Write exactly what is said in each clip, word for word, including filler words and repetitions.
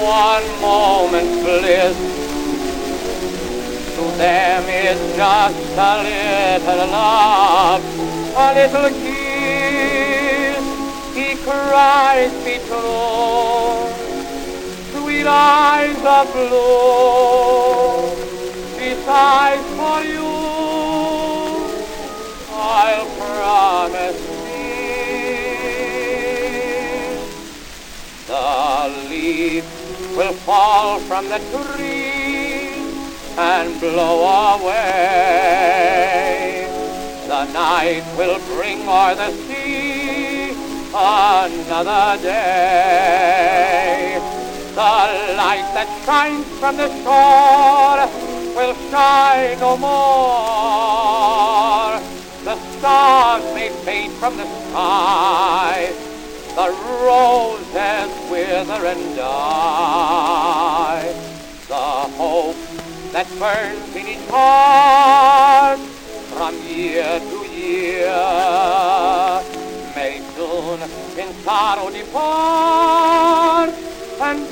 one moment's bliss. To them it's just a little love, a little kiss. He cries me true, sweet eyes of blue. She sighs for you, I'll promise thee. The leaf will fall from the tree and blow away. The night will bring o'er the sea another day. The light that shines from the shore will shine no more. The stars may fade from the sky, the roses wither and die. The hope that burns in each heart from year to year may soon in sorrow depart and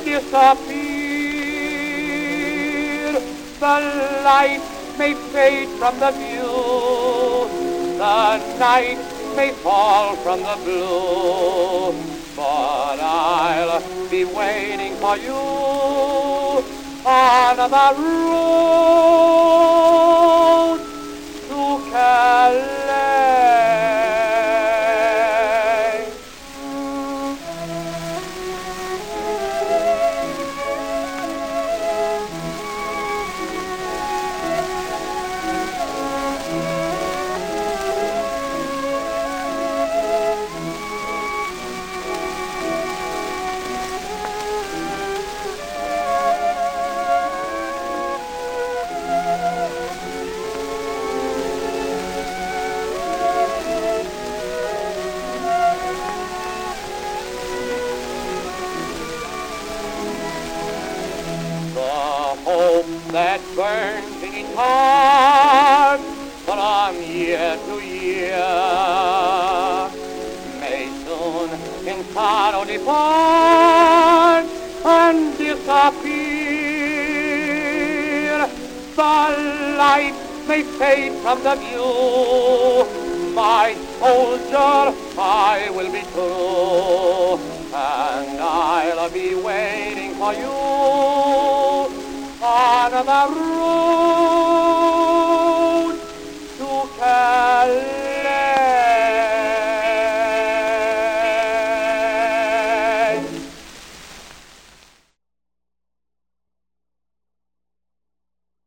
disappear. The light may fade from the view, the night may fall from the blue, but I'll be waiting for you on the road to Calais. Hope that burns in each heart from year to year may soon in sorrow depart and disappear. The light may fade from the view, my soldier, I will be true, and I'll be waiting for you on the road.